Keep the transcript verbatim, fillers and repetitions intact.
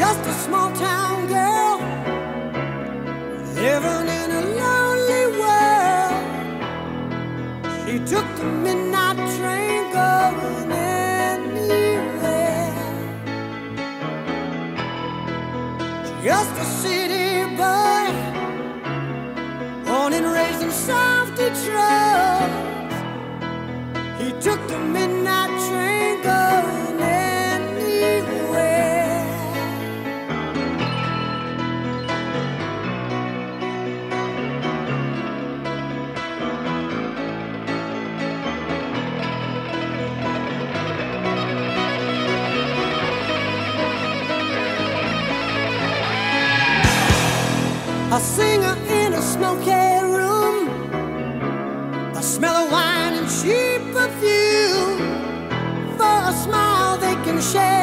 just a small town girl living in a lonely world. She took the midnight train going anywhere. Just a city boy, born and raised in South Detroit. He took the midnight train going anywhere. A singer in a smoky room, a smell of wine and cheap perfume. For a smile they can share